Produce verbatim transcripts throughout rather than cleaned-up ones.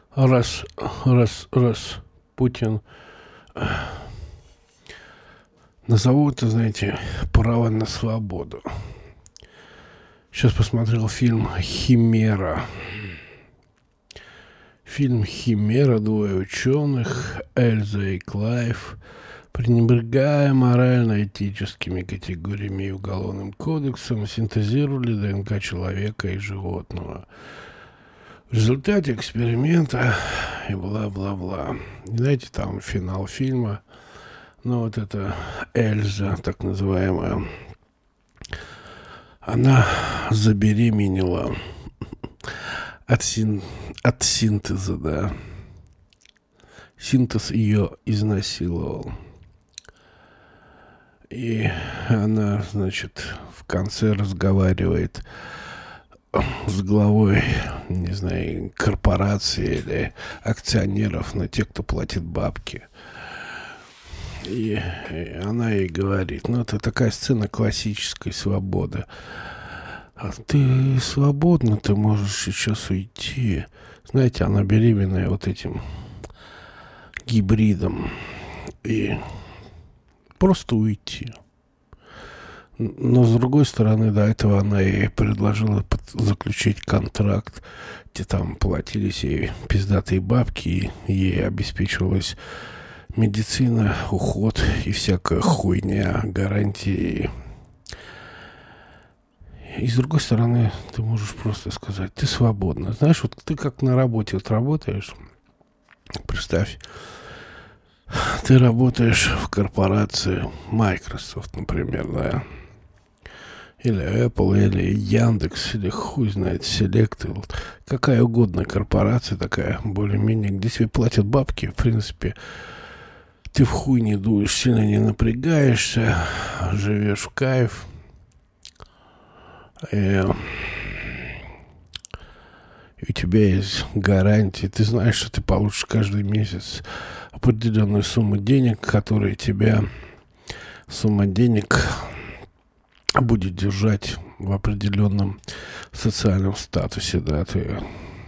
Раз, раз, раз Путин назову это, знаете, право на свободу. Сейчас посмотрел фильм «Химера». Фильм «Химера», двое ученых, Эльза и Клайв, пренебрегая морально-этическими категориями и уголовным кодексом, синтезировали ДНК человека и животного. В результате эксперимента и бла-бла-бла. Знаете, там финал фильма, ну вот эта Эльза, так называемая, она забеременела от, син... от синтеза, да. Синтез ее изнасиловал. И она, значит, в конце разговаривает с главой, не знаю, корпорации или акционеров, на тех, кто платит бабки. И, и она ей говорит, ну, это такая сцена классической свободы. А ты свободна, ты можешь сейчас уйти. Знаете, она беременная вот этим гибридом. И просто уйти. Но, с другой стороны, до этого она ей предложила заключить контракт, где там платились ей пиздатые бабки, и ей обеспечивалась медицина, уход и всякая хуйня, гарантии. И, с другой стороны, ты можешь просто сказать, ты свободна. Знаешь, вот ты как на работе вот работаешь, представь, ты работаешь в корпорации Microsoft, например, да, или Apple, или Яндекс, или хуй знает, Селект, какая угодно корпорация такая, более-менее, где тебе платят бабки, в принципе, ты в хуй не дуешь, сильно не напрягаешься, живешь в кайф. И у тебя есть гарантии, ты знаешь, что ты получишь каждый месяц определенную сумму денег, которая тебя, сумма денег будет держать в определенном социальном статусе, да, ты...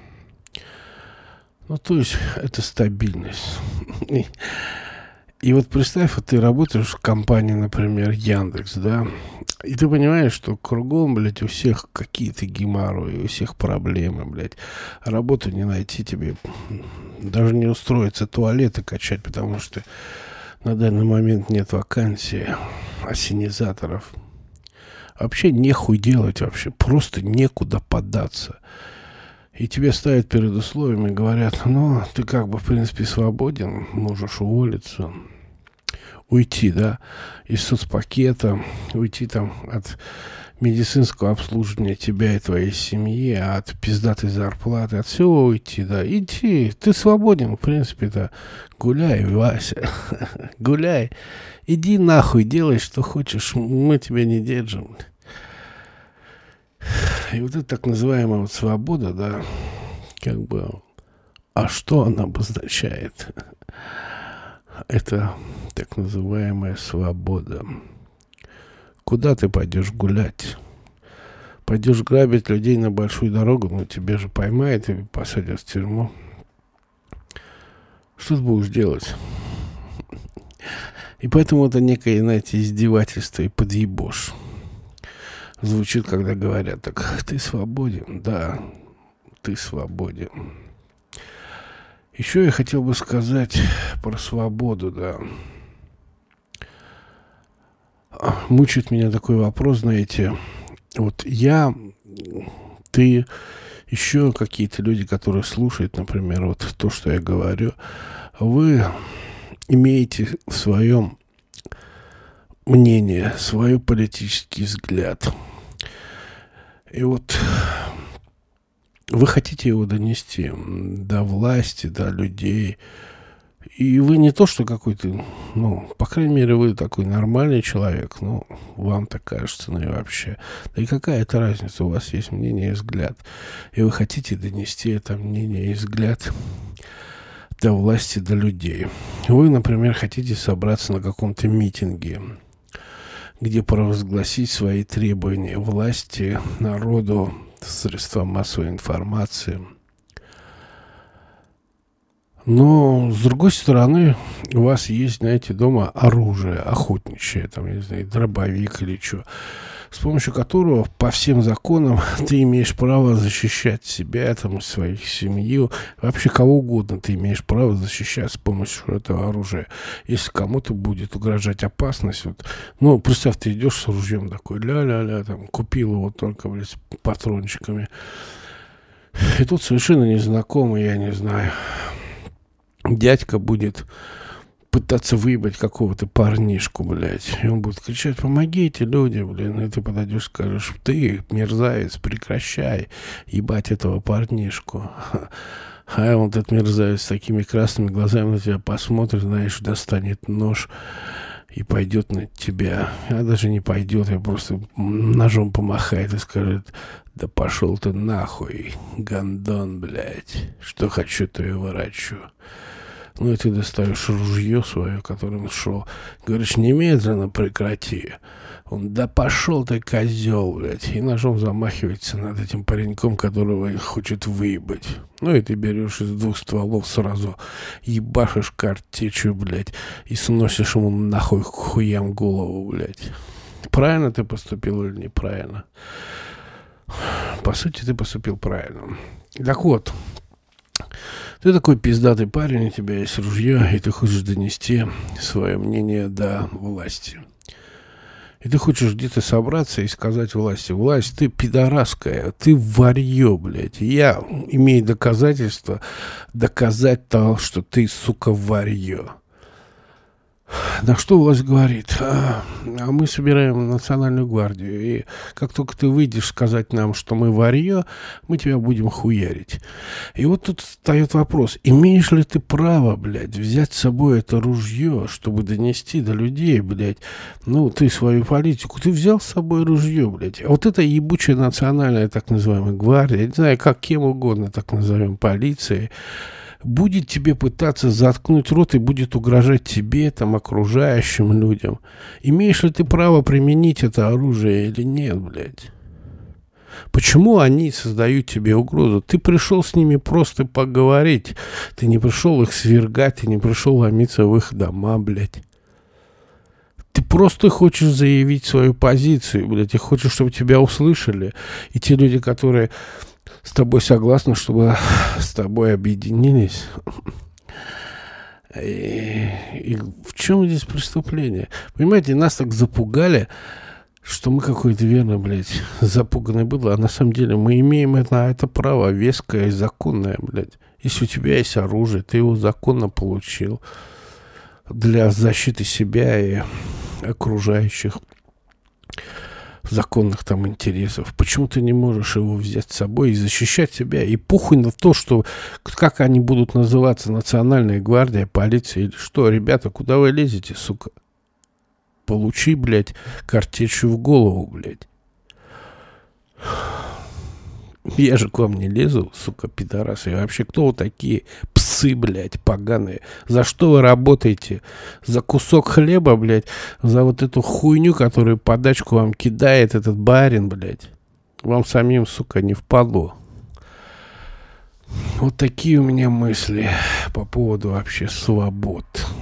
Ну, то есть, это стабильность. И, и вот представь, вот ты работаешь в компании, например, Яндекс, да, и ты понимаешь, что кругом, блядь, у всех какие-то геморрои, у всех проблемы, блядь. Работу не найти тебе, даже не устроиться туалеты качать, потому что на данный момент нет вакансий, ассенизаторов. Вообще нехуй делать вообще, просто некуда податься. И тебе ставят перед условиями, говорят, ну, ты как бы, в принципе, свободен, можешь уволиться, уйти, да, из соцпакета, уйти там от медицинского обслуживания тебя и твоей семьи, от пиздатой зарплаты, от всего уйти, да, иди, ты свободен, в принципе, да, гуляй, Вася, гуляй, иди нахуй, делай, что хочешь, мы тебя не держим. И вот эта так называемая вот свобода, да, как бы, а что она обозначает? Это так называемая свобода. Куда ты пойдешь гулять? Пойдешь грабить людей на большую дорогу, но тебя же поймают и посадят в тюрьму. Что ты будешь делать? И поэтому это некое, знаете, издевательство и подъебош. Звучит, когда говорят, так, ты свободен, да, ты свободен. Еще я хотел бы сказать про свободу, да. Мучает меня такой вопрос, знаете, вот я, ты, еще какие-то люди, которые слушают, например, вот то, что я говорю, вы имеете в своем мнение, свой политический взгляд. И вот вы хотите его донести до власти, до людей. И вы не то, что какой-то, ну, по крайней мере, вы такой нормальный человек, ну, вам так кажется, ну и вообще. Да и какая это разница, у вас есть мнение и взгляд. И вы хотите донести это мнение и взгляд до власти, до людей. Вы, например, хотите собраться на каком-то митинге, где провозгласить свои требования власти, народу, средствам массовой информации. Но, с другой стороны, у вас есть, знаете, дома оружие охотничье, там, я не знаю, дробовик или что, с помощью которого по всем законам ты имеешь право защищать себя, там, свою семью, вообще кого угодно ты имеешь право защищать с помощью этого оружия. Если кому-то будет угрожать опасность, вот, ну, представь, ты идешь с ружьем такой, ля-ля-ля, там, купил его только, блядь, патрончиками, и тут совершенно незнакомый, я не знаю, дядька будет пытаться выебать какого-то парнишку, блядь. И он будет кричать: помогите, люди, блин. И ты подойдешь, скажешь: ты, мерзавец, прекращай ебать этого парнишку. А он, этот мерзавец, с такими красными глазами на тебя посмотрит, знаешь, достанет нож и пойдет на тебя. А даже не пойдет, а просто ножом помахает и скажет: да пошел ты нахуй, гандон, блядь. Что хочу, то и ворочу. Ну и ты достаешь ружье свое, которым шел. Говоришь: немедленно прекрати. Он: да пошел ты, козел, блядь. И ножом замахивается над этим пареньком, которого хочет выебать. Ну и ты берешь из двух стволов сразу, ебашишь картечью, блядь, и сносишь ему нахуй к хуям голову, блядь. Правильно ты поступил или неправильно? По сути, ты поступил правильно. Так вот, ты такой пиздатый парень, у тебя есть ружье, и ты хочешь донести свое мнение до власти. И ты хочешь где-то собраться и сказать власти: власть, ты пидораская, ты варьё, блядь. Я имею доказательства доказать того, что ты, сука, варьё. На что власть говорит: а, а мы собираем национальную гвардию, и как только ты выйдешь сказать нам, что мы варьё, мы тебя будем хуярить. И вот тут встает вопрос: имеешь ли ты право, блядь, взять с собой это ружье, чтобы донести до людей, блядь, ну, ты свою политику, ты взял с собой ружье, блядь. А вот эта ебучая национальная так называемая гвардия, я не знаю, как кем угодно так назовем, полицией, будет тебе пытаться заткнуть рот и будет угрожать тебе, там, окружающим людям. Имеешь ли ты право применить это оружие или нет, блядь? Почему они создают тебе угрозу? Ты пришел с ними просто поговорить. Ты не пришел их свергать, ты не пришел ломиться в их дома, блядь. Ты просто хочешь заявить свою позицию, блядь, и хочешь, чтобы тебя услышали. И те люди, которые с тобой согласны, чтобы с тобой объединились. И, и в чем здесь преступление? Понимаете, нас так запугали, что мы какое-то верно, блядь, запуганное было. А на самом деле мы имеем это, это право веское и законное, блядь. Если у тебя есть оружие, ты его законно получил для защиты себя и окружающих законных там интересов. Почему ты не можешь его взять с собой и защищать себя? И похуй на то, что как они будут называться, национальная гвардия, полиция или что. Ребята, куда вы лезете, сука? Получи, блядь, картечью в голову, блядь. Я же к вам не лезу, сука, пидорасы. И вообще, кто вы такие псы, блядь, поганые? За что вы работаете? За кусок хлеба, блядь? За вот эту хуйню, которую подачку вам кидает этот барин, блядь? Вам самим, сука, не впадло. Вот такие у меня мысли по поводу вообще свобод.